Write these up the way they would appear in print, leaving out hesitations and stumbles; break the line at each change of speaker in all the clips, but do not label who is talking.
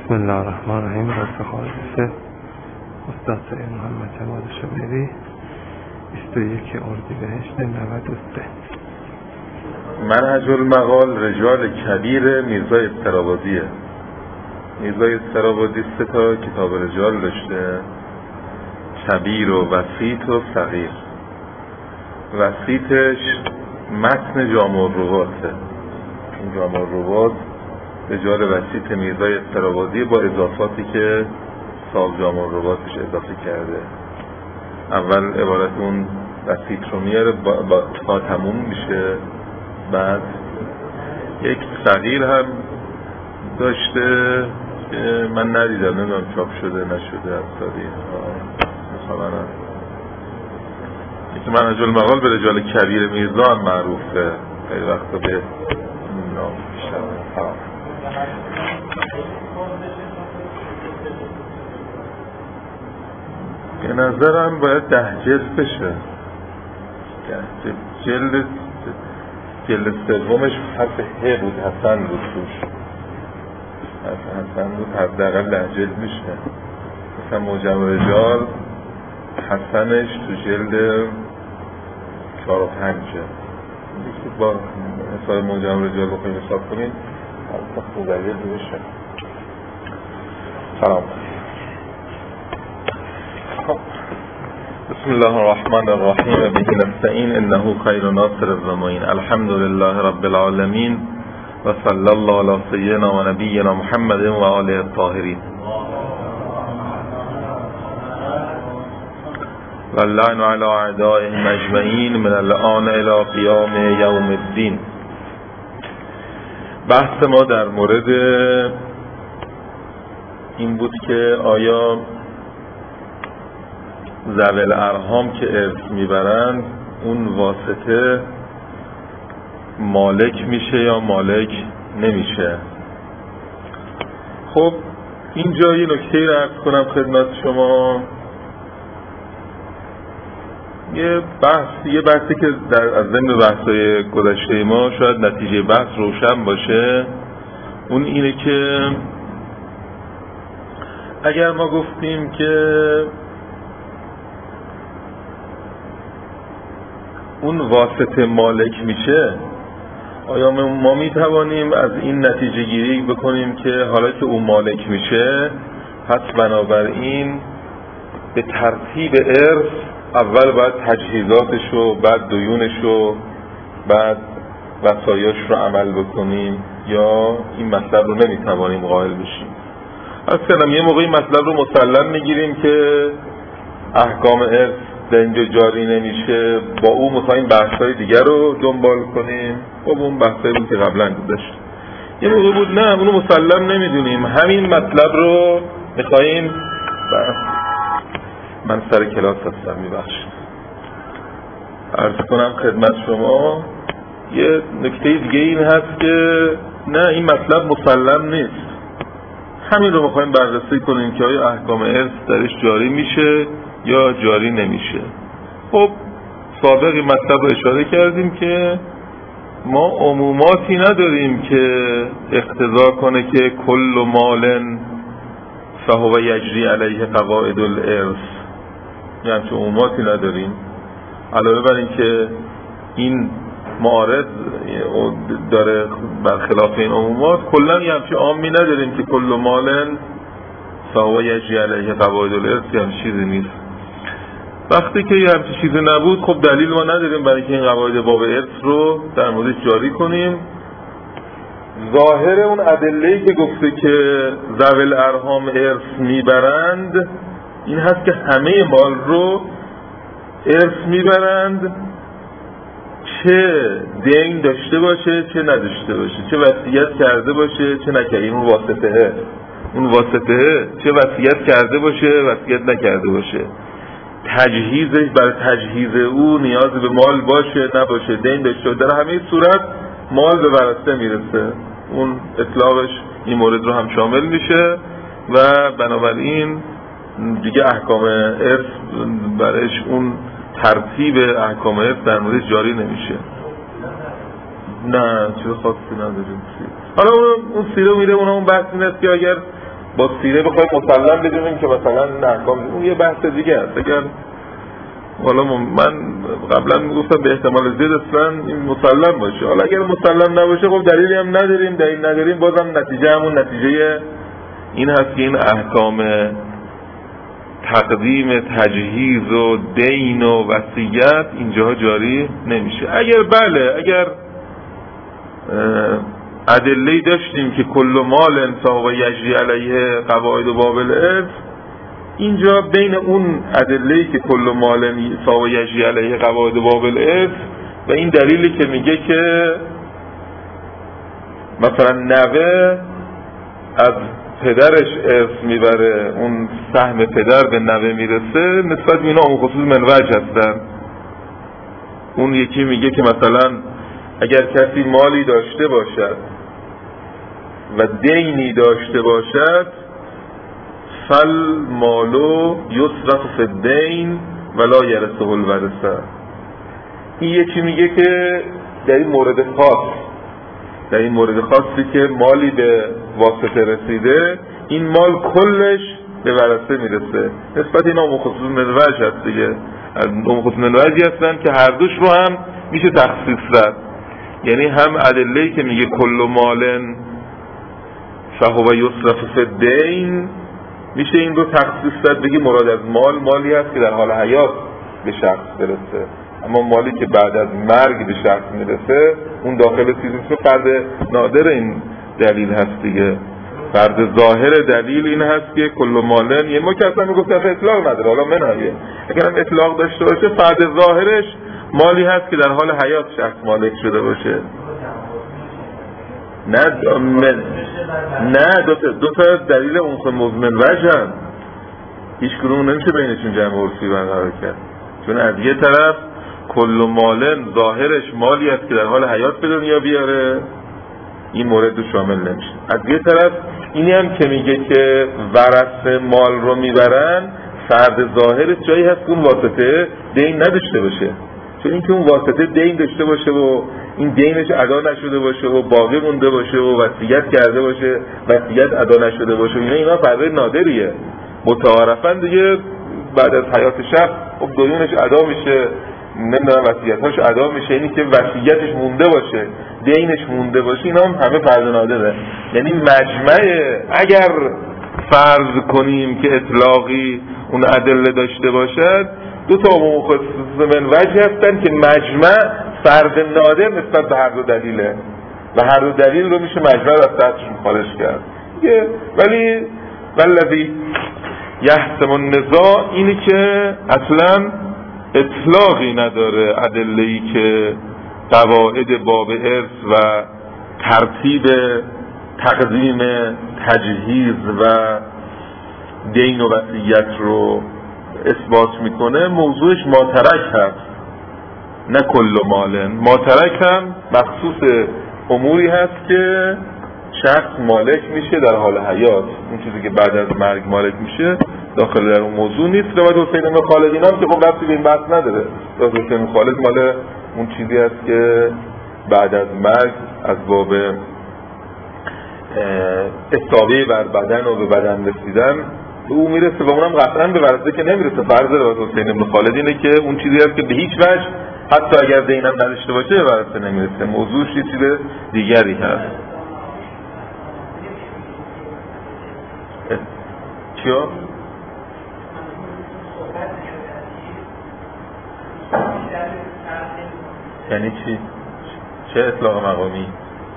بسم الله الرحمن الرحیم. افتخار استاد سید محمد جواد شبیری 21 اردیبهشت 93.
منهج المقال رجال کبیر میرزای استرابادیه. میرزای استرابادی 3 تا کتاب رجال داشته، کبیر و وسیط و صغیر. وسیطش متن جامع الرواته. این جامع الروات رجال وسیط میرزای استرابادی با اضافاتی که صاحب جامع الرواتش اضافه کرده. اول عبارت اون وسیط رو میاره تا تموم میشه، بعد یک صغیر هم داشته که من ندیدم، نمیدونم چاپ شده نشده از تاریخ مخابرم. یکی منهج المقال به رجال کبیر میرزا هم معروفه، خیلی وقتا به نام بیشتر. به نظرم باید 10 جلد بشه. جلد سومش حرف ه بود، حسن بود توش، حسن بود، حداقل 10 جلد میشه. مثلا معجم رجال حسنش تو جلد 4 و 5 با حساب معجم رجال بخوایم حساب کنیم حرف خوب جلد بشه. سلام. بسم الله الرحمن الرحیم و به نستعین انه خیر ناصر الضمائن. الحمد لله رب العالمین و صلی الله علی سیدنا و نبینا محمد و آله الطاهرین و اللعن علی اعدائهم اجمعین من الآن الی قیام یوم الدین. بحث ما در مورد این بود که آیا ذوی الارحام که ارث میبرند اون واسطه مالک میشه یا مالک نمیشه. خب اینجا یه نکته رو عرض کنم خدمت شما. یه بحثی که از ضمن بحث‌های گذشته ما شاید نتیجه بحث روشن باشه، اون اینه که اگر ما گفتیم که اون واسطه مالک میشه، آیا ما میتوانیم از این نتیجه گیری بکنیم که حالا که اون مالک میشه پس بنابراین به ترتیب ارث اول باید تجهیزاتشو، بعد دیونشو، بعد وصایاش رو عمل بکنیم، یا این مطلب رو نمیتوانیم قائل بشیم؟ اصلا یه موقعی مطلب رو مسلم میگیریم که احکام ارث در اینجا جاری نمیشه، با اون میخواییم بحثای دیگر رو دنبال کنیم. خب اون بحثایی بود که قبلا داشت. یه موقع بود نه اونو مسلم نمیدونیم، همین مطلب رو میخواییم. من سر کلاس هستم، میبخشید. عرض کنم خدمت شما یه نکته دیگه این هست که نه این مطلب مسلم نیست، همین رو میخواییم بررسی کنیم که آیا احکام ارث درش جاری میشه یا جاری نمیشه. خب سابق این مطلب رو اشاره کردیم که ما عموماتی نداریم که اقتضا کنه که کل مال فهو یجری علیه قواعد الارث، یعنی چه عموماتی نداریم. علاوه بر این که این معارض داره برخلاف این عمومات، کلا یه همچه عامی نداریم که کل مال فهو یجری علیه قواعد الارث، یه چیزی نیست. وقتی که یه همچه چیزی نبود، خب دلیل ما نداریم برای که این قواعد باب ارث رو در موردش جاری کنیم. ظاهر اون ادله‌ای که گفته که ذوی الارحام ارث میبرند این هست که همه مال رو ارث میبرند، چه دین داشته باشه چه نداشته باشه، چه وصیت کرده باشه چه نکرده. اون واسطه چه وصیت کرده باشه وصیت نکرده باشه، تجهیزش برای تجهیز او نیاز به مال باشه نباشه، دین داشته باشه، در همه صورت مال به ورثه میرسه. اون اطلاقش این مورد رو هم شامل میشه و بنابراین دیگه احکام ارث برایش اون ترتیب احکام ارث در موردش جاری نمیشه. نه چیز خاصی نداریم. حالا اون سیره میره اون بحث این است که اگر با سیره بخوایم مسلم بدونیم که مثلا احکام اون یه بحث دیگه است. اگر حالا من قبلا میگفتم به احتمال زیاد اصلا این مسلم باشه، حالا اگر مسلم نباشه خب دلیلی هم نداریم، دلیل نداریم، بازم نتیجه همون نتیجه این هست که این احکام تقدیم تجهیز و دین و وصیت اینجاها جاری نمیشه. اگر بله، اگر ادله‌ای داشتیم که کل مال فهو یجری علیه قواعد باب الارث، اینجا بین اون ادله‌ای که کل مال فهو یجری علیه قواعد باب الارث و این دلیلی که میگه که مثلا نوه از پدرش ارث میبره، اون سهم پدر به نوه میرسه، نسبت به اینا اون خصوص منوج هستن. اون یکی میگه که مثلا اگر کسی مالی داشته باشد و دینی داشته باشد فل مالو یصرف فی الدین ولا یرثه الورثه. این یکی میگه که در این مورد خاصی که مالی به واسطه رسیده، این مال کلش به ورثه میرسه. نسبت اینا اون خصوص منوج هست دیگه، اون خصوص منوجی هستن که هر دوش رو هم میشه تخصیص داد. یعنی هم ادله‌ای که میگه کل مالن فهو یصرف فی الدین میشه این رو تخصیص داد، بگی مراد از مالی هست که در حال حیات به شخص برسه، اما مالی که بعد از مرگ به شخص میرسه اون داخل چیزی که فرد نادر این دلیل هست دیگه. فرد ظاهر دلیل این هست که کل مالن، یعنی ما که اصلا میگفتن اطلاق نداره، حالا منهیه، اگر هم اطلاق داشته باشه فرد ظاهرش مالی هست که در حال حیات شخص مالک شده باشه. نه دو تا دلیل اون خود مزمن وجهن، هیچ کدوم نمیشه بینشون جمع عرفی برقرار کرد، چون از یه طرف کل مالن ظاهرش مالی است که در حال حیات به دنیا بیاره، این مورد رو شامل نمیشه. از یه طرف اینی هم که میگه که ورثه مال رو میبرن، فرد ظاهرش جایی هست که اون واسطه دین نداشته باشه، چون اینکه اون واسطه دین داشته باشه و این دینش ادا نشده باشه و باقی مونده باشه و وصیت کرده باشه وصیت ادا نشده باشه، اینا فرد نادریه. متعارفاً دیگه بعد از حیات شخص خب دیونش ادا میشه، نمیدونم وصیتاش ادا میشه، اینی که وصیتش مونده باشه دینش مونده باشه، اینا هم همه فرد نادره. یعنی مجمع اگر فرض کنیم که اطلاقی اون ادله داشته باشد، دو تا مخصص من وجه هستن که مجمع فرد نادر نسبت به هر دو دلیله و هر دو دلیل رو میشه مجمع از سطحشون خارج کرد. ولی والذی یحسم النزاع اینی که اصلا اطلاقی نداره ادله‌ای که قواعد باب ارث و ترتیب تقدیم تجهیز و دین و وصیت رو اثبات میکنه. موضوعش ماترک هست نه کل مالن. ماترک هم مخصوص اموری هست که شخص مالک میشه در حال حیات، اون چیزی که بعد از مرگ مالک میشه داخل در اون موضوع نیست. روایت حسین بن خالد اینا هم که خب ربطی به این بحث نداره. روایت حسین بن خالد مال اون چیزی هست که بعد از مرگ از باب اصابه بر بدن و به بدن رسیدن به اون میرسه و اونم قطعا به ورثه که نمیرسه. فرض روایت حسین بن خالد اینه که اون چیزی هست که به هیچ وجه حتی اگر دینم نداشته باشه به ورثه نمیرسه. موضوعش یه چیز دیگری هست. چیا؟ یعنی چی؟ چه اطلاق مقامی؟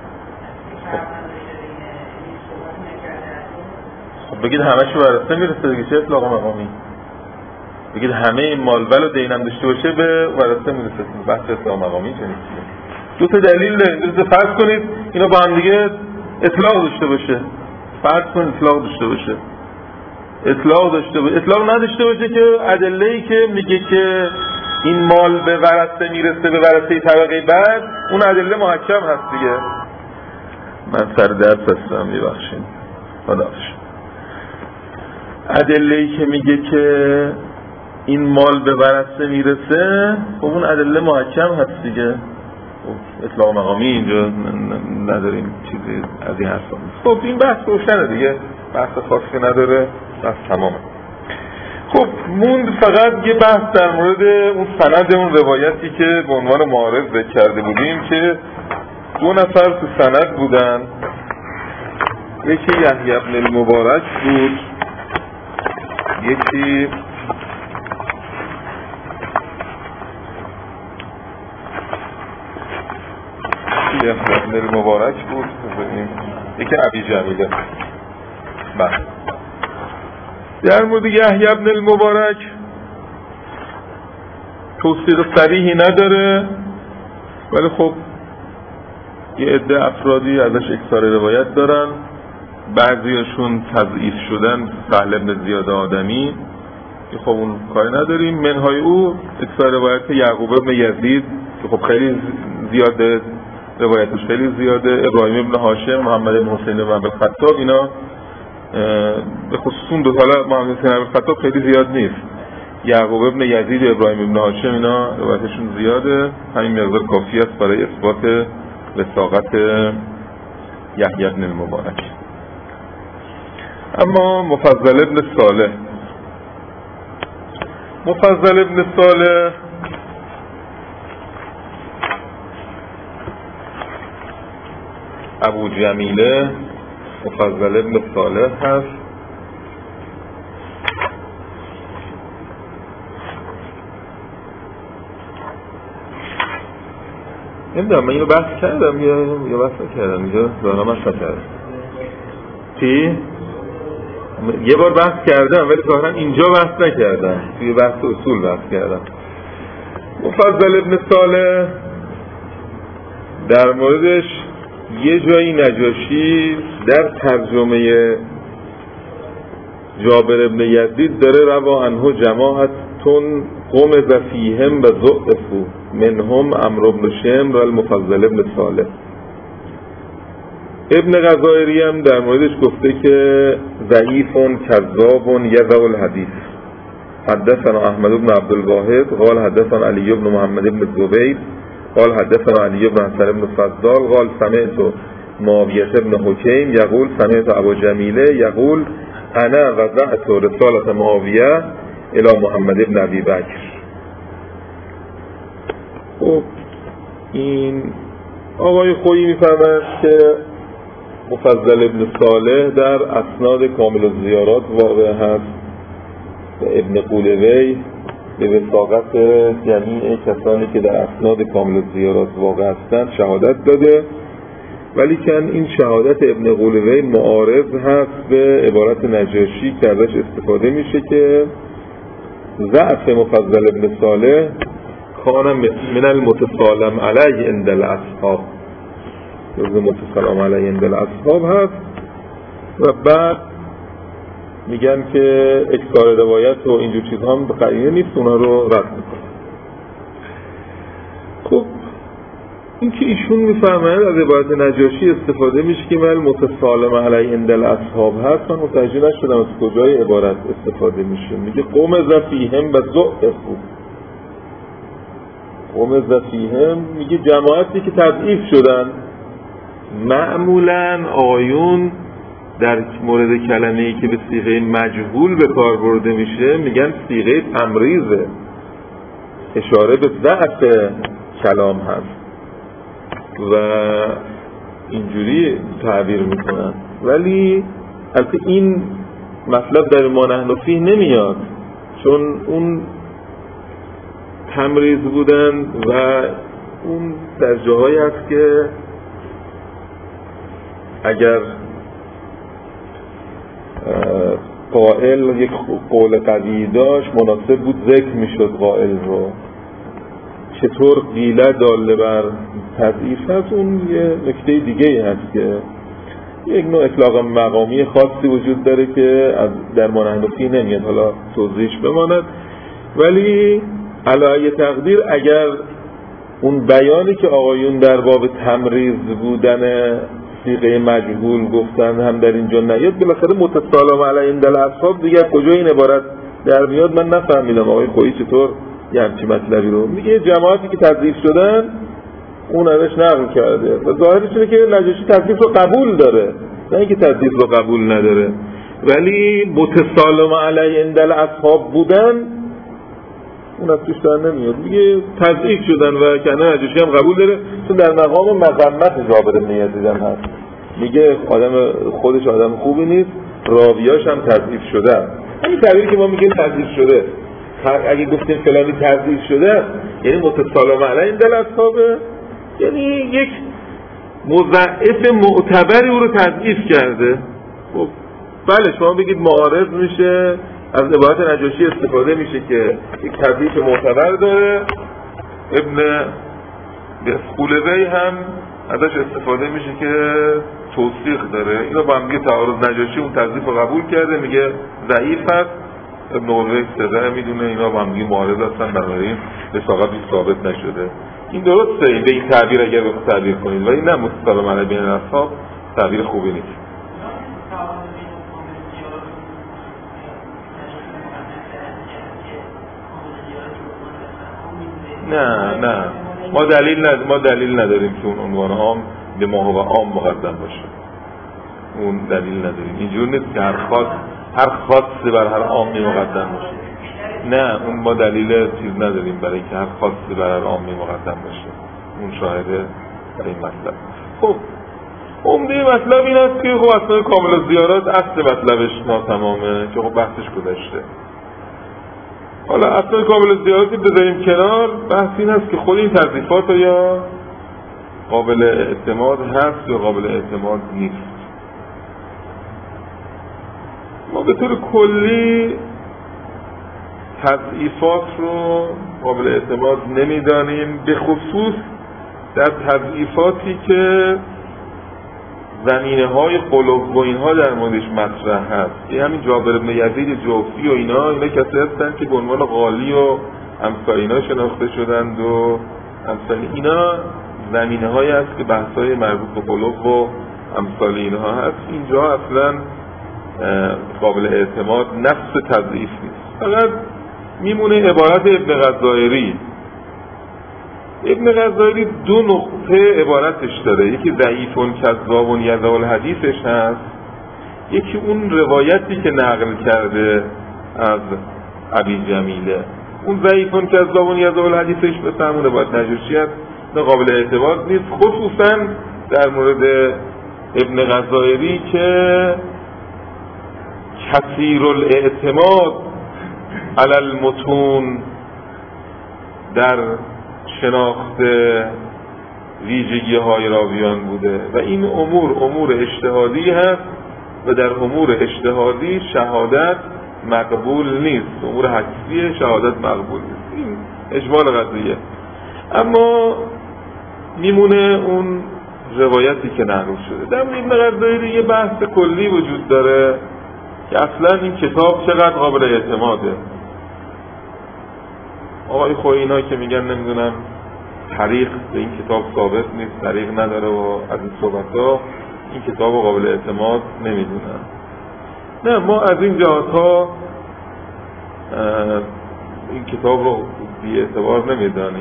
خب بگید همه شو ورثه میرسه دیگه، چه اطلاق مقامی؟ بگید همه این مالول و دینم داشته باشه به ورثه میرسه. بحث اطلاق مقامی چه نیست؟ دو تا دلیل دارید. فرض کنید اینا با هم دیگه اطلاق داشته باشه. فرض کنید اطلاق داشته باشه. اطلاق نداشته باشه که ادله‌ای که میگه که این مال به ورثه میرسه به ورثه طبقه بعد، اون ادله محکم هست دیگه. من سر درس هستم میبخشید. خداحافظ. ادله‌ای که میگه که این مال به ورثه میرسه، خب اون ادله محکم هست دیگه. اطلاق مقامی اینجا نداریم چیزی از این حرفا. خب این بحث روشنه دیگه. بحث خاصی نداره، بس تمامه. خب موند فقط یه بحث در مورد اون سند اون روایتی که به عنوان معارض ذکر کرده بودیم که 2 نفر تو سند بودن، یکی یحیی بن المبارک بود، یکی یحیی بن المبارک بود، یکی ابی جمیله. بله، در مورد یحیی بن المبارک توصیق صریحی نداره، ولی خب یه عده افرادی ازش اکثار روایت دارن، بعضیاشون تضعیف شدن، سهل بن زیاد آدمی که خب اون کاری نداریم. منهای او اکثار روایت یعقوب بن یزید که خب خیلی زیاده، روایتش خیلی زیاده، ابراهیم بن هاشم، محمد بن حسین بن عبدالخطاب، اینا به خصوص اون 2 تا محمد حسین بن عبدالخطاب خیلی زیاد نیست. یعقوب بن یزید و ابراهیم بن هاشم اینا روایتشون زیاده، همین مقدار کافی است برای اثبات وثاقت یحیی بن المبارک. اما مفضل ابن صالح، مفضل ابن صالح ابو جمیله مفضل ابن صالح هست. نمیدونم من اینو بحث کردم یا بحث نکردم، اینجا دارم بحث نکردم. چی؟ یه بار بحث کردم ولی ظاهرا اینجا بحث نکردم، توی بحث اصول بحث کردم. مفضل ابن صالح در موردش یه جایی نجاشی در ترجمه جابر ابن یزید داره روا عنه جماعتون قوم فیهم و ضعفوا منهم عمرو بن شمر و المفضل ابن صالح. ابن غزائری هم در موردش گفته که ضعیفون کذابون یضع الحدیث. حدثنا احمد بن عبد الواحد قال حدثنا علی بن محمد بن زبیر قال حدثنا علی بن حسن بن فضال قال سمعت معاویه بن حکیم یقول سمعت ابو جمیله یقول انا وضعت رسالة معاویه الى محمد بن ابی بکر. خب این آقای خویی میفرماید که مفضل ابن صالح در اسناد کامل الزیارات واقع هست و ابن قولوی به وثاقت جمیع کسانی که در اسناد کامل الزیارات واقع هستند شهادت داده، ولی که این شهادت ابن قولوی معارض هست به عبارت نجاشی که ازش استفاده میشه که ضعف مفضل ابن صالح کان من المتسالم علیه عند الاصحاب، جز متسالم علیه عند الاصحاب هست. و بعد میگن که اکثار روایت و اینجور چیزها هم به قرینه نیست، اونا رو رد میکنن. خب این که ایشون میفرماید از عبارت نجاشی استفاده میشه که من متسالم علیه عند الاصحاب هست، من متوجه نشدم از کجای عبارت استفاده میشه. میگه قوم ذفیهم و ضعفوا، قوم ذفیهم میگه جماعتی که تضعیف شدن. معمولا آیون در مورد کلمه‌ای که به صیغه مجهول به کار برده میشه میگن صیغه تمریزه، اشاره به ضعف کلام هست و اینجوری تعبیر میکنن. ولی البته این مطلب در ما نحن فیه نمیاد، چون اون تمریز بودن و اون در جاهایی هست که اگر قائل یک قول قوی داشت مناسب بود ذکر میشد قائل رو. چطور قیله داله بر تضعیف هست اون یه نکته دیگه هست که یک نوع اطلاق مقامی خاصی وجود داره که از در منحنفی نمیاد، حالا توضیحش بماند. ولی علی تقدیر اگر اون بیانی که آقایون در باب تمریز بودن صیغه مجهول گفتن هم در اینجا نیاد، بالاخره متسالم علی عند الاصحاب دیگه کجا این عبارت در میاد من نفهمیدم. آقای خویی چطور یه همچی مطلبی رو میگه؟ جماعتی که تضعیف شدن اون ازش نقل کرده و ظاهرش اینه که نجاشی تضعیف رو قبول داره، نه اینکه تضعیف رو قبول نداره. ولی متسالم علی عند الاصحاب بودن اون از توش در نمیاد. میگه تضعیف شدن و کنه نجاشی هم قبول داره، چون در مقام مذمت جابر بن یزید هم هست. میگه خودش آدم خوبی نیست، راویاش هم تضعیف شده. همین تعبیری که ما میگیم تضعیف شده، اگه گفتیم فلانی تضعیف شده یعنی متسالم علی عند الاصحاب، یعنی یک مضاعف معتبری او رو تضعیف کرده. خب بله شما بگید معارض میشه، از عبارت نجاشی استفاده میشه که یک تضعیف معتبر داره، ابن بسقولوی هم ازش استفاده میشه که توثیق داره. اینا با هم میگه تعارض، نجاشی اون تضعیف رو قبول کرده میگه ضعیف هست، ابن قلوی ثقه میدونه، اینا با هم میگه معارض هستن، بنابراین رساقت ثابت نشده. این درسته، این به این تعبیر اگر بخواد تعبیر کنید، ولی نه متسالم علی بین الاصحاب تعبیر خوبی نیست. نه ما دلیل نداریم که اون عنوان عام به ما و عام مقدم باشه. اون دلیل نداریم. اینجور نیست که هر خاصی بر هر عامی مقدم باشه. نه اون ما دلیل چیز نداریم برای که هر خاصی بر هر عامی مقدم باشه. اون شاهده برای این مطلب. خب عمده مطلب این است که خب اصلا کامل زیارات اصل مطلبش ناتمامه که خب بحثش گذشته. حالا اصلا کامل زیارتی بذاریم کنار، بحث این هست که خود این تضعیفات یا قابل اعتماد هست یا قابل اعتماد نیست. ما به طور کلی تضعیفات رو قابل اعتماد نمیدانیم، به خصوص در تضعیفاتی که زمینه های قلوب و اینها در موردش مطرح هست. این همین جابر بن یزید جوفی و اینا کسی هستن که به عنوان قالی و امثال اینا شناخته شدند و امثال اینا زمینه هایی هست که بحث های مربوط به قلوب و امثال اینها هست. اینجا اصلا قابل اعتماد نفس تضعیف نیست، فقط میمونه عبارت ابن غزائری. ابن غزائری دو نقطه عبارتش داره، یکی ضعیفون کذابون یذا الحدیثش هست، یکی اون روایتی که نقل کرده از ابی جمیله. اون ضعیفون کذابون یذا الحدیثش به همون روایت نجاشی هست، قابل اعتماد نیست، خصوصا در مورد ابن غزائری که کثیر الاعتماد علی المتون در شناخت ویژگی های راویان بوده و این امور اجتهادی هست و در امور اجتهادی شهادت مقبول نیست، امور حدسی شهادت مقبول نیست. این اجمال قضیه. اما میمونه اون روایتی که نقل شده. در ابن غزائری یه بحث کلی وجود داره که اصلا این کتاب چقدر قابل اعتماده. آقای خوینا که میگن نمیدونم طریق به این کتاب ثابت نیست، طریق نداره و از این صحبت‌ها، این کتاب قابل اعتماد نمیدونن. نه، ما از این جهات‌ها این کتاب رو بی اعتبار نمیدانیم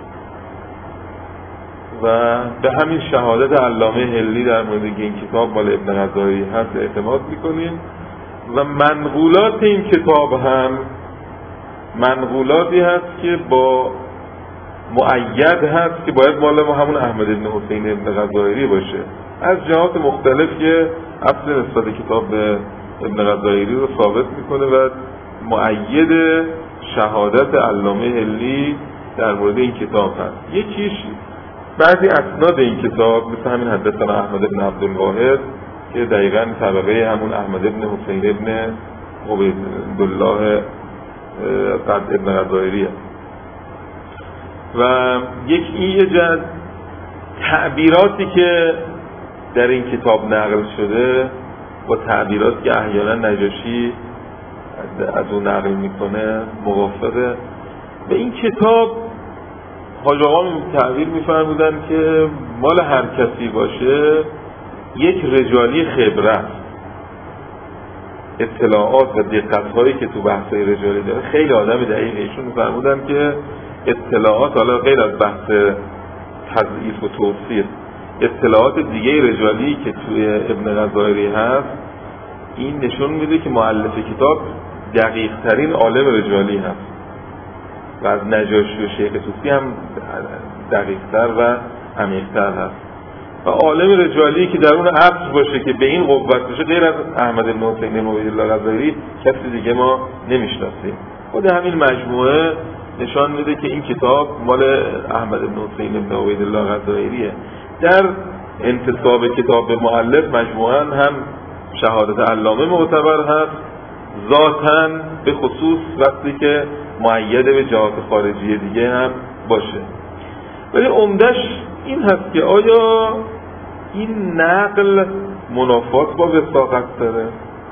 و به همین شهادت علامه هلی در مورد این کتاب مال ابن غزائری هست اعتماد میکنیم و منقولات این کتاب هم منقولاتی هست که با مؤید هست که باید مال ما همون احمد ابن حسین ابن غزائری باشه، از جهات مختلف که اصل نسبت کتاب به ابن غزائری رو ثابت میکنه و مؤید شهادت علامه هلی در مورد این کتاب هست. یکیش بعضی اسناد این کتاب مثل همین حدثنا احمد ابن عبدالواحد که دقیقاً طبقه همون احمد ابن حسین ابن عبیدالله قد ابن غزائری هست. و یه جد تعبیراتی که در این کتاب نقل شده و تعبیراتی که احیانا نجاشی از اون نقل میکنه موافقه. به این کتاب حاج آقا تعبیر میفرمودن که مال هر کسی باشه یک رجالی خبره است. اطلاعات و دقت‌هایی که تو بحث‌های رجالی داره خیلی آدم دقیقه. ایشون میفرمودن که اطلاعات، حالا غیر از بحث تضعیف و توصیف، اطلاعات دیگه رجالی که توی ابن غزائری هست این نشون میده که مؤلف کتاب دقیق ترین عالم رجالی هست و از نجاشی و شیخ طوسی هم دقیق تر و عمیق تر هست و عالم رجالی که در اون عصر باشه که به این قوت باشه غیر از احمد بن حسین موحد الله غزائری کسی دیگه ما نمیشناسیم. خود همین مجموعه نشان میده که این کتاب مال احمد بن حسین موحد الله غزائریه. در انتساب کتاب به مؤلف مجموعاً هم شهادت علامه معتبر هست، ذاتاً به خصوص وقتی که مؤید به جهات خارجی دیگه هم باشه. ولی عمدش این هست که آیا این نقل منافات با وثاقت داره؟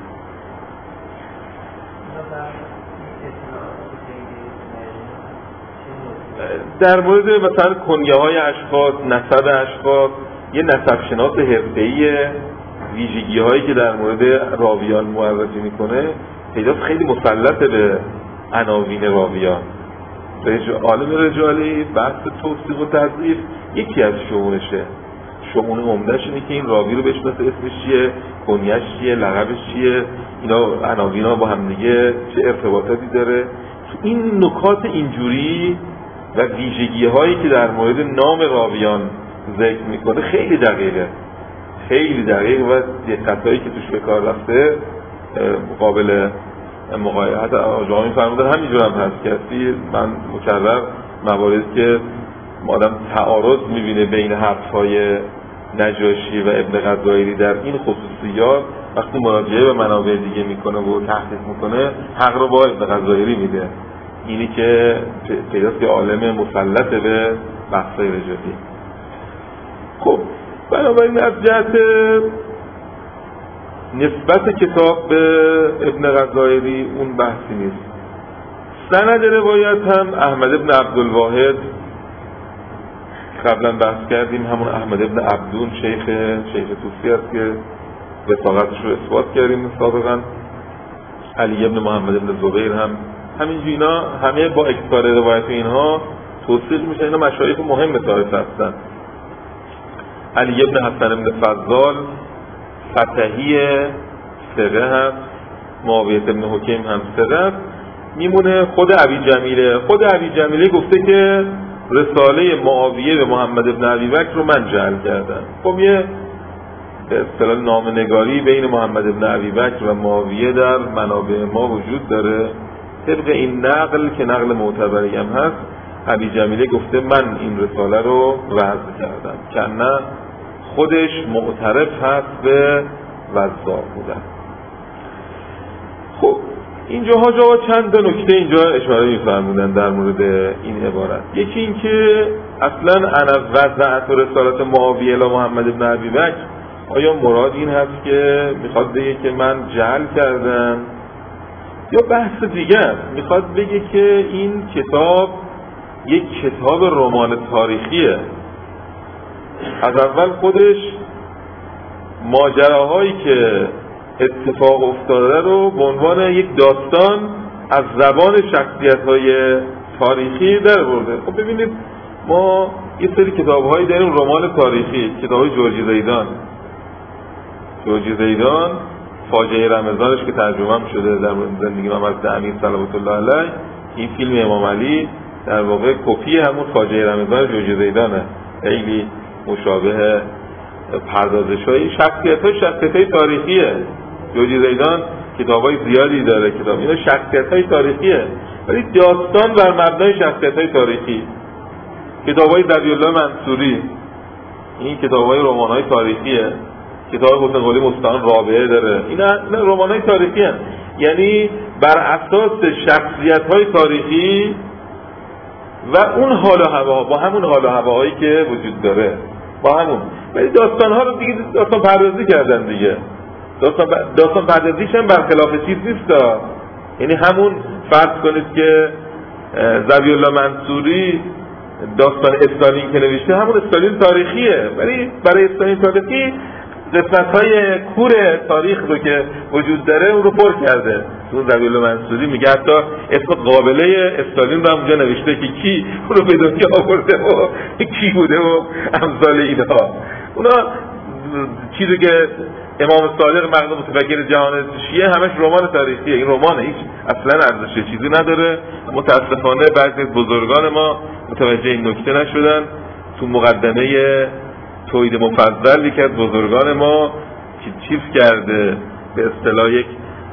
در مورد مثلا کنیه های اشخاص، نسب اشخاص، یه نسب شناس حرفه‌ای ویژگی هایی که در مورد راویان معرفی میکنه پیداست خیلی مسلط به عناوین راویان. عالم رجالی بحث توصیف و تضعیف یکی از شؤونشه. شؤون عمده‌اش اینه که این راوی رو بشناسه، اسمش چیه، کنیه‌اش چیه، لقبش چیه، اینا عناوینا با هم دیگه چه ارتباطاتی داره. تو این نکات اینجوری و ویژگی هایی که در مورد نام راویان ذکر میکنه خیلی دقیقه، خیلی دقیق و دقتایی که توش به کار رفته قابل مقایسه. حتی آقا می‌فرمودن همینجور هم هست که من مکرر مواردی که آدم تعارض میبینه بین حرف‌های نجاشی و ابن غزائری در این خصوصیات وقتی مراجعه به منابع دیگه میکنه و تحقیق میکنه حق رو با ابن غزائری میده. اینی که پیداست که عالم مسلط به بحث‌های رجالی. خب بنابراین از جهت نسبت کتاب به ابن غزائری اون بحثی نیست. سند روایت هم احمد بن عبدالواحد قبلا بحث کردیم، همون احمد بن عبدون شیخ طوسی است که وثاقتش رو اثبات کردیم سابقا. علی بن محمد بن زبیر هم همینجوری، اینا همه با اکثار روایت اینها توصیق میشن، اینا مشایخ مهم تاریخ هستن. علی بن حسن بن فضال فتحی ثقه هست، معاویه بن حکیم هم ثقه است. میمونه خود ابی جمیله. خود ابی جمیله گفته که رساله معاویه به محمد بن ابی بکر رو من جعل کردم. خب یه به اصطلاح نامه‌نگاری بین محمد بن ابی بکر و معاویه در منابع ما وجود داره. طبق این نقل که نقل معتبری هم هست، ابی جمیله گفته من این رساله رو وضع کردم، که نه خودش معترف هست به وضع بودن. خب اینجاها چند تا نکته اینجا اشاره می‌فرمودن در مورد این عبارت. یکی این که اصلا انا وضعت رسالت معاویه الی محمد بن ابی بکر، آیا مراد این هست که میخواد بگه که من جعل کردم، یا بحث دیگه است، میخواد بگه که این کتاب یک کتاب رمان تاریخیه. از اول خودش ماجراهایی که اتفاق افتاده رو به عنوان یک داستان از زبان شخصیت‌های تاریخی در برده. خب ببینید ما یه سری کتاب‌هایی داریم رمان تاریخی، کتاب‌های جورجی زیدان فاجعه رمضانش که ترجمه شده در زندگی محمد امیر صلوات الله علیه، این فیلم امام علی در واقع کپی همون فاجعه رمضان جورجی زیدانه، خیلی مشابه پردازش‌های شخصیت‌های تاریخیه. جورجی زیدان کتاب‌های زیادی داره، اینا شخصیت‌های تاریخیه ولی داستان بر مبنای شخصیت‌های تاریخی. کتاب‌های ذبیح‌الله منصوری این کتاب‌های رمان‌های تاریخیه. کتاب حسین قلی مستعان رابعه داره، اینا رمان‌های تاریخی هستند، یعنی بر اساس شخصیت‌های تاریخی و اون حال و هوا، با همون حال و هواهایی که وجود داره، با همون. ولی داستان‌ها رو دیگه داستان پردازی کردن دیگه. داستان پردازیش هم برخلاف چیز نیست، یعنی همون فرض کنید که ذبیح‌الله منصوری داستان استالین که نوشته همون استالین تاریخیه، ولی برای استالین تاریخی قسمت‌های کور تاریخ رو که وجود داره اون رو پر کرده. اون ذبیح‌الله منصوری میگه حتی اسم قابله استالین رو هم اونجا نوشته که کی اون رو به دنیا آورده و کی بوده و امثال اینها. اونا چیزی که امام صادق مغز متفکر جهان شیعه همش رمان تاریخیه. این رمانه، هیچ اصلا ارزش چیزی نداره. متاسفانه بعضی از بزرگان ما متوجه این نکته نشدن. تو مقدمه توحید مفضل یکی از بزرگان ما که چیز کرده، به اصطلاح یک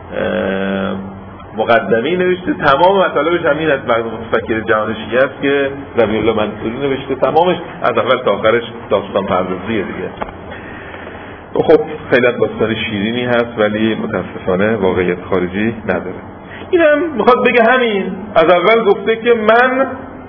مقدمه‌ای نوشته، تمام مطالبش همین از مغز متفکر جهان شیعه است که ربیع الله منصوری نوشته. تمامش از اول تا آخرش داستان پردازیه دیگه. خب خیلی داستان شیرینی هست ولی متاسفانه واقعیت خارجی نداره. اینم میخواد بگه همین از اول گفته که من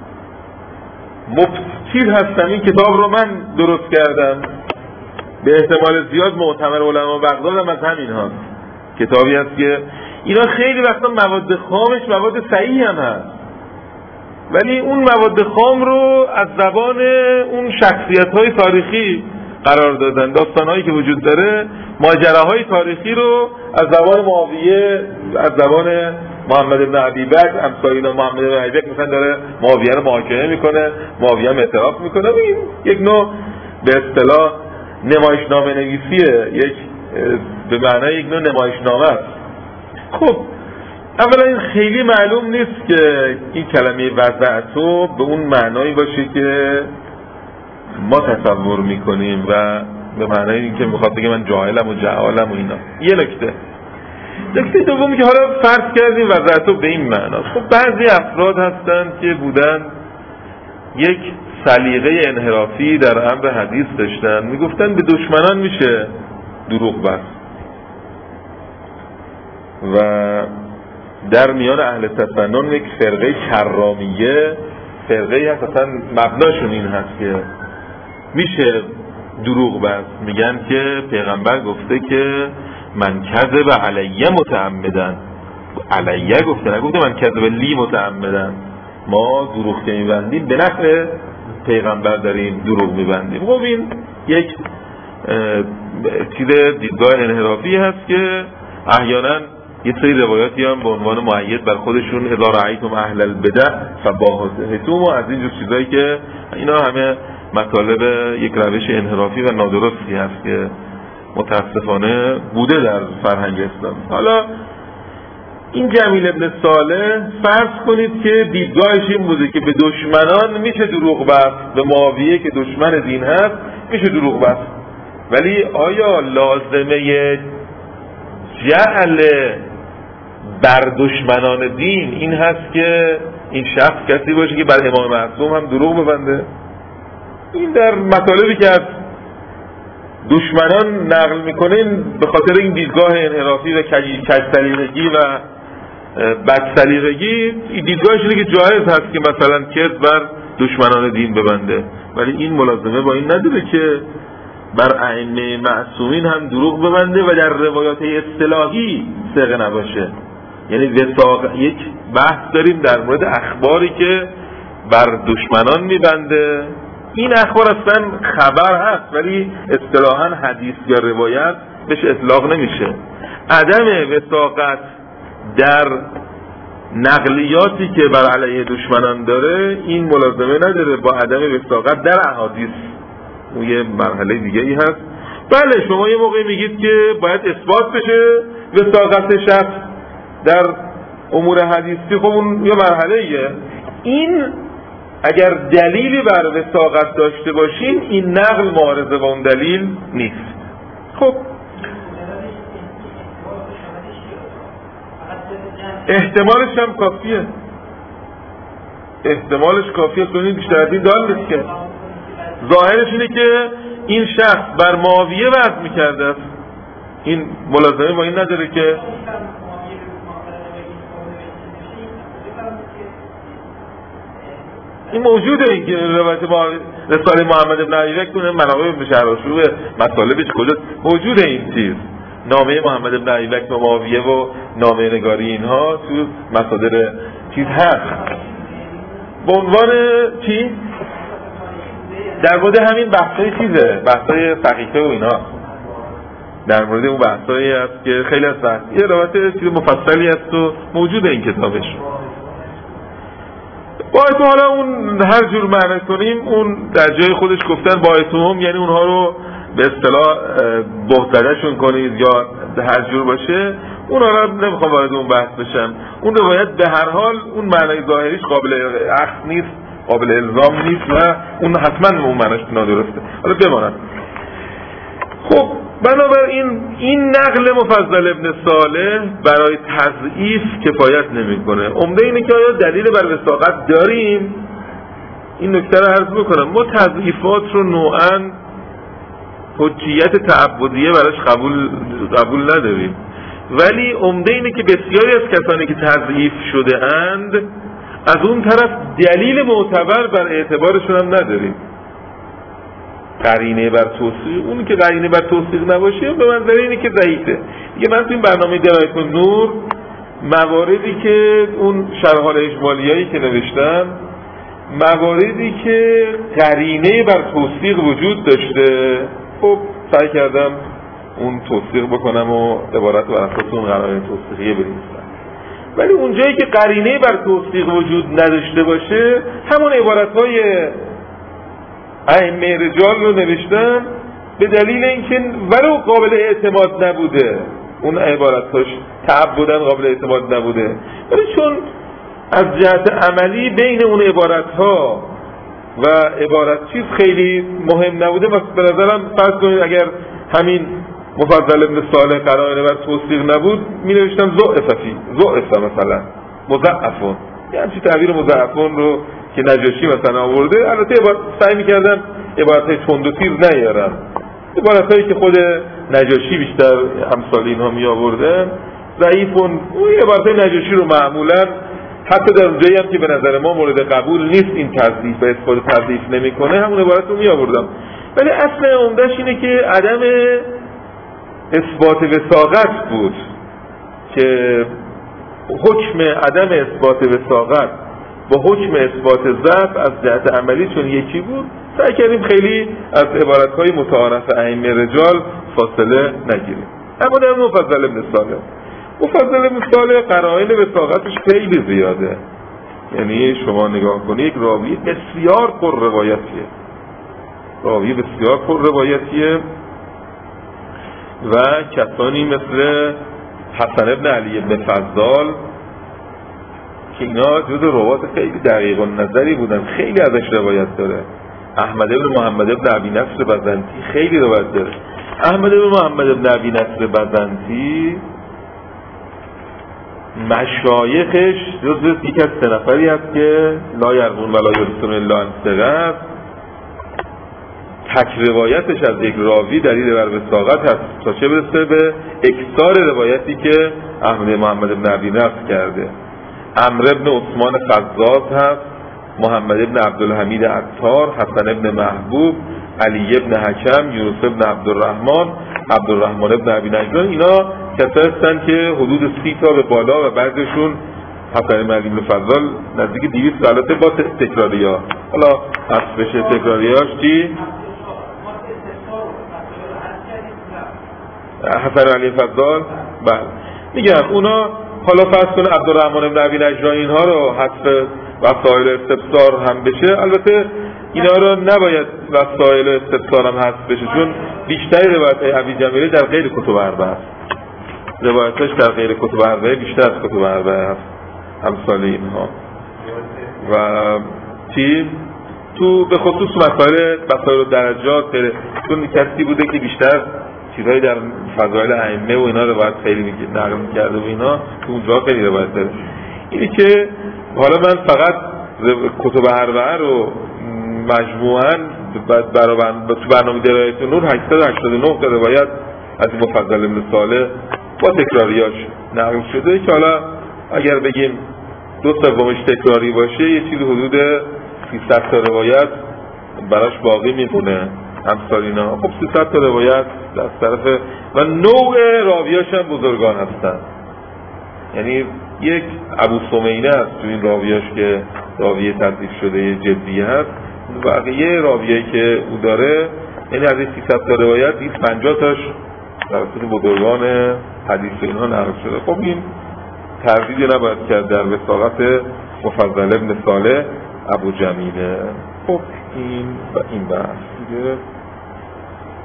مفسر هستم، این کتاب رو من درست کردم، به احتمال زیاد معتمر علما بغداد هم از همین هاست. کتابی هست که اینا خیلی وقتا مواد خامش مواد صحیح هم هست، ولی اون مواد خام رو از زبان اون شخصیت‌های تاریخی قرار دادن. داستان‌هایی که وجود داره، ماجراهای تاریخی رو از زبان معاویه، از زبان محمد بن ابی بکر، امثال محمد بن ابی بکر مثلا داره معاویه رو محاکمه میکنه، معاویه هم اعتراف میکنه. این یک نوع به اصطلاح نمایشنامه نویسیه، یک به معنای یک نوع نمایشنامه است. خب اولا این خیلی معلوم نیست که این کلمه وضعتو به اون معنایی باشه که ما تصور میکنیم و به معنای این که میخواد بگه من جاهلم و جهالم و اینا. یه نکته دومی که حالا فرض کردیم وضعتو به این معناست. خب بعضی افراد هستن که بودن یک سلیقه انحرافی در امر حدیث داشتن، میگفتن به دشمنان میشه دروغ بست و در میان اهل تسنن یک فرقه کرامیه، فرقه هست اصلا مبناشون این هست که میشه دروغ بست. میگن که پیغمبر گفته که من کذب علیه متعمدن، علیه گفته، نگفته من کذب لی متعمدن. ما دروغ که میبندیم به نفع پیغمبر داریم دروغ میبندیم. خب این یک چیز دیدگاه انحرافی هست که احیانا یه سری روایاتی هم به عنوان مؤید بر خودشون اذا رأیتم اهل البدع فباهتم و از اینجور چیزایی که اینا همه مطالب یک روش انحرافی و نادرستی هست که متاسفانه بوده در فرهنگ اسلام. حالا این جمیل ابن صالح فرض کنید که دیدگاهش این بوده که به دشمنان میشه دروغ بست، به معاویه که دشمن دین هست میشه دروغ بست، ولی آیا لازمه جعل بر دشمنان دین این هست که این شخص کسی باشه که بر امام معصوم هم دروغ ببنده؟ این در مطالبی که از دشمنان نقل میکنین به خاطر این دیدگاه انحرافی و کج‌سلیقگی و بدسلیقگی، این دیدگاهش اینه که جایز هست که مثلا کذب بر دشمنان دین ببنده، ولی این ملازمه با این نداره که بر ائمه معصومین هم دروغ ببنده و در روایات اصطلاحی ثقه نباشه. یعنی یک بحث داریم در مورد اخباری که بر دشمنان میبنده. این اخبار اصلا خبر هست ولی اصطلاحاً حدیث یا روایت بهش اطلاق نمیشه. عدم وثاقت در نقلیاتی که بر علیه دشمنان داره این ملازمه نداره با عدم وثاقت در احادیث. اون یه مرحله دیگه ای هست. بله شما یه موقعی میگید که باید اثبات بشه وثاقت شخص در امور حدیثی، خب اون یه مرحله ایه. این اگر دلیلی بر وثاقت داشته باشین این نقل معارضه با اون دلیل نیست. خب احتمالش هم کافیه، احتمالش کافیه، کنید بیشتر از این دال نیست که ظاهرش اینه که این شخص بر معاویه وعظ میکرده است. این ملازمه با این نداره که این موجوده، این که روایت رساله محمد بن ابی بکر منابع بشراشو مطالبش کجا موجوده. این چیز نامه محمد بن ابی بکر و معاویه و نامه نگاری اینها تو مصادر چیز هست. به عنوان چی؟ در مورد همین بحثای چیزه، بحثای فقیه و اینا، در مورد اون بحثایی هست که خیلی از بحث یه روایت چیز مفصلی هست و موجوده این کتابش. با حالا اون هر جور معنی کنیم اون در جای خودش گفتن با اتهام، یعنی اونها رو به اصطلاح بهترشون کنید یا هر جور باشه، اونا را نمیخوام وارد اون بحث بشم. اون روایت به هر حال اون معنای ظاهریش قابل اخذ نیست، قابل الزام نیست و اون حتما اون معناش نادرسته. حالا بماند. خب بنابراین این نقل مفضل ابن صالح برای تضعیف کفایت نمیکنه. عمده اینه که آیا دلیل بر وثاقت داریم؟ این نکته رو عرض بکنم. ما تضعیفات رو نوعاً حجیت تعبدیه براش قبول نداریم، ولی عمده اینه که بسیاری از کسانی که تضعیف شده اند از اون طرف دلیل معتبر بر اعتبارشون هم نداریم. قرینه بر توثیق، اون که قرینه بر توثیق نباشه به منظر اینه که ضعیفه. دیگه من تو این برنامه درایت النور مواردی که اون شرح اجمالیایی که نوشتم، مواردی که قرینه بر توثیق وجود داشته، خب سعی کردم اون توثیق بکنم و عبارت بر اساس اون قرینه توثیقیه بنویسم. ولی اونجایی که قرینه بر توثیق وجود نداشته باشه، همون عبارت‌های ائمه رجال رو نوشتم به دلیل اینکه ولو قابل اعتماد نبوده، اون عبارتاش تعبداً قابل اعتماد نبوده، ولی چون از جهت عملی بین اون عبارت‌ها و عبارت چیز خیلی مهم نبوده، به نظرم فرض کنید اگر همین مفضل ابن صالح قرائن بر توثیق نبود، می نوشتم ضعف مثلا مضعفون، یعنی همچین تعبیر مضعفون رو که نجاشی مثلا آورده. البته سعی می‌کردم عبارت‌های تند و تیز نیارم، عبارت‌هایی که خود نجاشی بیشتر امثال اینها می آوردن ضعیفون. اون عبارت‌های نجاشی رو معمولاً حتی در اونجایی هم که به نظر ما مورد قبول نیست، این تضعیف و اثبات تضعیف نمی‌کنه، همون عبارت رو می آوردم. ولی اصل عمده‌اش اینه که عدم اثبات وثاقت بود که حکم عدم اثبات وثاقت با حکم اثبات ضعف از جهت عملی چون یکی بود، سعی کردیم خیلی از عبارت‌های متعارف ائمه رجال فاصله نگیریم. اما در مفضل ابن صالح قرائن وثاقتش خیلی زیاده. یعنی شما نگاه کنید، یک راوی بسیار پر روایتیه و کسانی مثل حسن ابن علی ابن فضال که اینا جز روات خیلی دقیق النظری بودن، خیلی ازش روایت داره. احمد ابن محمد ابن ابی نصر بزنتی خیلی روایت داره. احمد ابن محمد ابن ابی نصر بزنتی مشایخش جز یک از 3 نفری هست که لا یرغون ولا یرسون الا عن ثقه، تک روایتش از یک راوی دلیل بر وثاقت هست، تا چه برسه به اکثار روایتی که احمد محمد ابن ابی نصر کرده. عمرو ابن عثمان خزاز هست، محمد ابن عبدالحمید عطار، حسن ابن محبوب، علی ابن حکم، یونس ابن عبدالرحمن ابن ابی نجران. اینا کسایی هستن که حدود 30 تا به بالا و بعضشون حسن ابن علی ابن فضال نزدیک 200 البته با تکراری‌ها. حالا حذف بشه تکراری‌هاش چی؟ حسن علی فضال بله میگم اونا. حالا فرض کنه عبدالرحمن ابن ابی نجران اینها رو حذف وسایل استفسار هم بشه، البته اینا رو نباید وسایل استفسار هم حذف بشه، چون بیشتر روایت ابی جمیله در غیر کتب اربعه است. روایتش در غیر کتب اربعه بیشتر از کتب اربعه است امثال اینها. و تو به خصوص مسائل و درجات چون کسی بوده که بیشتر چیزایی در فضایل ائمه و اینا روایت خیلی نقل می‌کرده و اینا، تو اونجا خیلی روایت داره. اینی که حالا من فقط کتب اربعه رو مجموعاً تو برنامه درایت النور 889 تا روایت از مفضل ابن صالح با تکراریاش نقل شده که حالا اگر بگیم 2/3 تکراری باشه یه چیز حدود 300 تا روایت براش باقی میمونه امثال اینا. خب 300 تا روایت از طرف و نوع راویاش هم بزرگان هستن. یعنی یک ابو سمینه هست تو این راویاش که راوی تضعیف شده جدی هست، بقیه راویایی که او داره یعنی از این 300 تا روایت 250 تاش توسط بزرگان حدیث اینها نقل شده. خب این تردیدی نباید کرد در وثاقت مفضل ابن صالح ابو جمیله. خب این و این بحث دیگه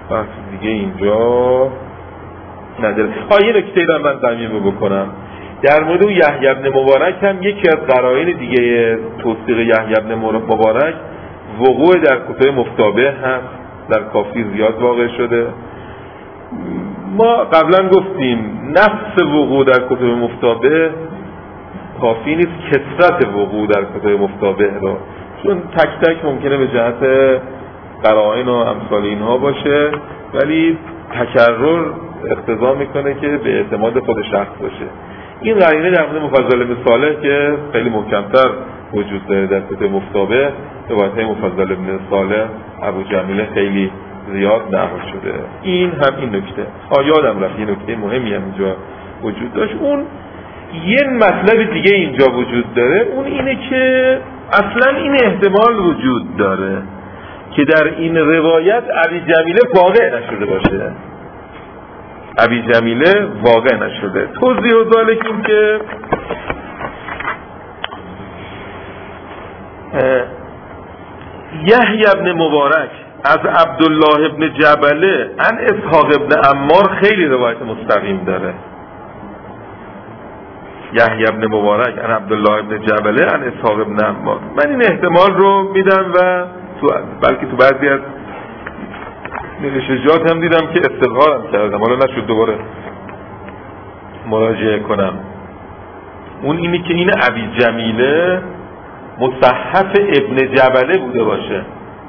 بحث دیگه اینجا نداره. یه نکته رو من ضمیمه بکنم در مورد یحیی بن مبارک هم یکی از قرائن دیگه توثیق یحیی بن مبارک وقوع در کتب مفتابه هست، در کافی زیاد واقع شده. ما قبلا گفتیم نفس وقوع در کتب مفتابه کافی نیست کثرت وقوع در کتب مفتابه را، چون تک تک ممکنه به جهت قرائن و امثال اینها باشه، ولی تکرر اقتضا میکنه که به اعتماد خود شخص باشه. این قرینه در مورد مفضل بن صالح که خیلی محکمتر وجود داره در کتب مفتابه، روایت‌های مفضل بن صالح ابو جمیله خیلی زیاد نقل شده. این هم این نکته. یادم رفت یه نکته مهمی هم اینجا وجود داشت. اون یه مطلب دیگه اینجا وجود داره، اون اینه که اصلا این احتمال وجود داره که در این روایت ابی جمیله واقع نشده باشه. ابی جمیله واقع نشده. توضیح و ذالک این که یحیی بن مبارک از عبدالله ابن جبله عن اسحاق ابن عمار خیلی روایت مستقیم داره. یحیی بن مبارک عن عبدالله ابن جبله عن اسحاق ابن عمار. من این احتمال رو میدم و بلکه تو بعضی از نوشتجات هم دیدم که استظهارم کردم، حالا نشد دوباره مراجعه کنم. اون اینی که این ابی جمیله مصحف ابن جبله بوده باشه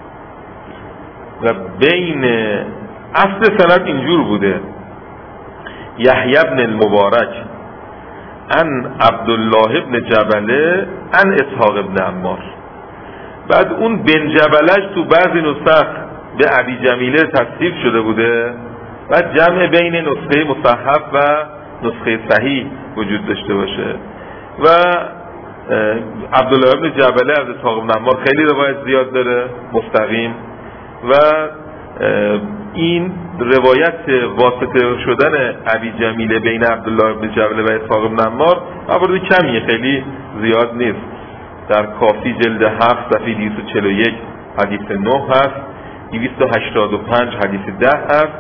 و بین اصل سند اینجور بوده یحیی بن المبارک عن عبدالله ابن جبله عن اسحاق ابن عمار، بعد اون بن جبلش تو بعضی نسخ به ابی جمیله تصحیف شده بوده و جمع بین نسخه مصحف و نسخه صحیح وجود داشته باشه. و عبدالله ابن جبله از اسحاق ابن عمار خیلی روایت زیاد داره مستقیم و این روایت واسطه شدن ابی جمیله بین عبدالله ابن جبله و اسحاق ابن عمار موارد کمیه، خیلی زیاد نیست. در کافی جلد 7 صفحه 241 حدیث 9 هست، 285 حدیث 10 هست،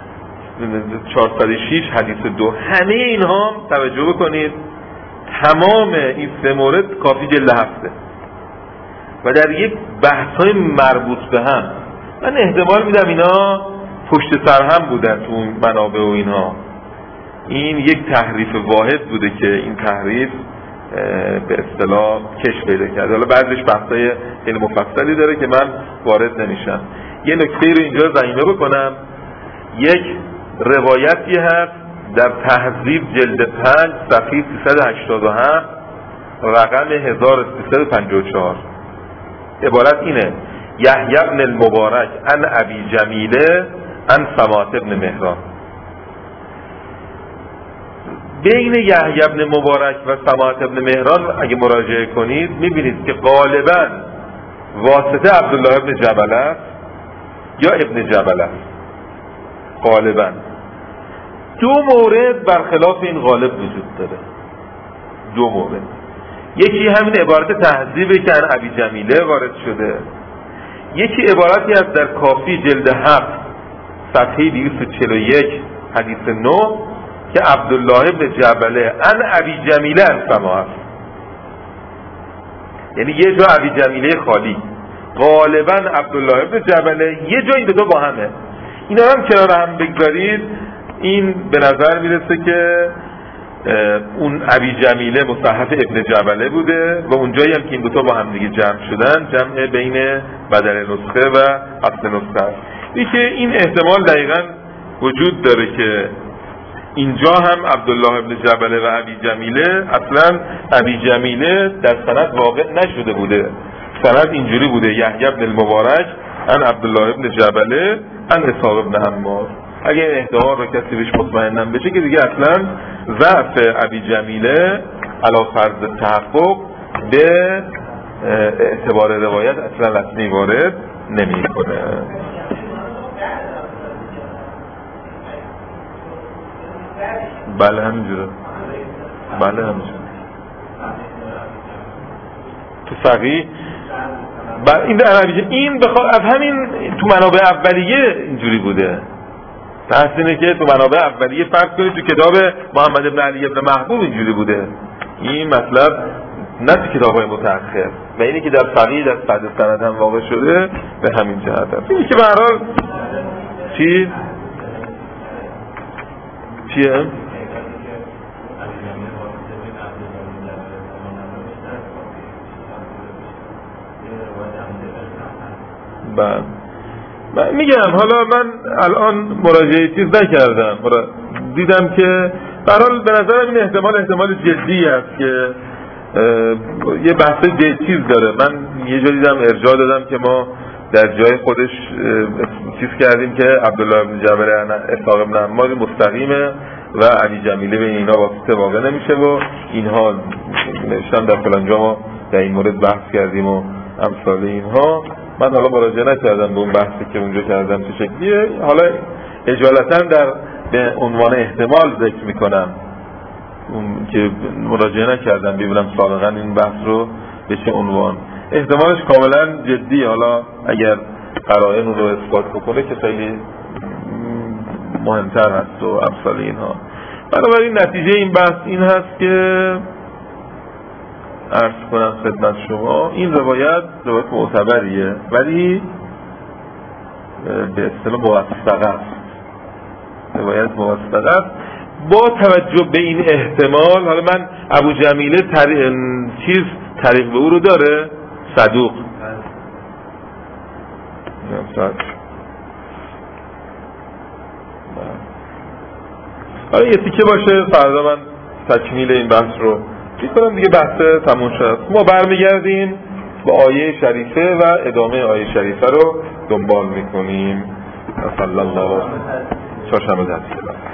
406 حدیث 2. همه اینها توجه بکنید تمام این سه مورد کافی جلد 7 و در یک بحث‌های مربوط به هم. من احتمال میدم اینا پشت سر هم بودن تو منابع و اینها. این یک تحریف واحد بوده که این تحریف به اصطلاح کش پیدا کرده. حالا بعضیش بحثای خیلی مفصلی داره که من وارد نمیشم. یه نکته رو اینجا ضمیمه بکنم. یک روایتی هست در تهذیب جلد 5 صفحه 387 رقم 1354. عبارت اینه: یحیی بن المبارک عن ابی جمیله عن سماط بن مهران. بین یحیی بن مبارک و سماط بن مهران اگه مراجعه کنید میبینید که غالبا واسطه عبدالله ابن جبله است یا ابن جبله است. غالبا دو مورد برخلاف این غالب وجود داره. دو مورد، یکی همین عبارت تهذیبه که ان ابی جمیله وارد شده، یکی عبارتی از در کافی جلد 7 صفحه 241 حدیث 9 که عبدالله ابن جبله ان ابی جمیله ان سما است. یعنی یه جا ابی جمیله خالی، غالبا عبدالله ابن جبله، یه جا این دو با همه. اینا هم کنار هم بگذارید این به نظر میرسه که اون ابی جمیله مصحف ابن جبله بوده و اونجایی هم که این دوتا با هم دیگه جمع شدن جمع بین بدل نسخه و اصل نسخه است. این احتمال دقیقا وجود داره که اینجا هم عبدالله ابن جبله و ابی جمیله، اصلا ابی جمیله در سند واقع نشده بوده. سند اینجوری بوده: یحیی بن المبارک ان عبدالله ابن جبله ان اسحاق ابن عمار. اگه این احتمال رو کسی بهش مطمئنم بشه که دیگه اصلا ضعف ابی جمیله علی فرض تحقق به اعتبار روایت اصلا اصلی وارد نمی کنه. بله همینجوره. بله همینجوره تو فقیه. این در عربی این از همین تو منابع اولیه اینجوری بوده. بحث اینه که تو منابع اولیه فرض کنید تو کتاب محمد بن علی بن محبوب اینجوری بوده، این مطلب نه تو کتاب‌های متأخر، و اینی که در فقیه در صد سند هم واقع شده به همین جهت است. اینی که به هر حال چیه؟ من میگم حالا من الان مراجعه چیز نکردم، دیدم که به هر حال به نظرم این احتمال جدی است که یه بحث چیز داره. من یه جا دیدم ارجاع دادم که ما در جای خودش چیز کردیم که عبدالله بن جابر اسحاق بن عمار مستقیمه و علی جمیله به اینا واسطه واقع نمیشه و اینها نوشتم در فلان جا ما در این مورد بحث کردیم و امثال اینها. من حالا مراجعه نکردم به اون بحثی که اونجا کردم چه شکلیه، حالا اجالتا در به عنوان احتمال ذکر میکنم که مراجعه نکردم ببینم سابقا این بحث رو به چه عنوان. احتمالش کاملا جدی، حالا اگر قرائن اون رو اثبات بکنه که خیلی مهمتر هست و امثال اینها. بنابراین نتیجه این بحث این هست که عرض کنم خدمت شما این روایت معتبریه ولی به اصطلاح موثقه است، روایت موثقه است با توجه به این احتمال. حالا من ابو جمیله طریق به او رو داره صدوق حالا یه تیکه باشه فردا من تکمیل این بحث رو میکنم دیگه، بحث تموم شد. ما برمیگردیم با آیه شریفه و ادامه آیه شریفه رو دنبال میکنیم. صلی الله چهارشنبه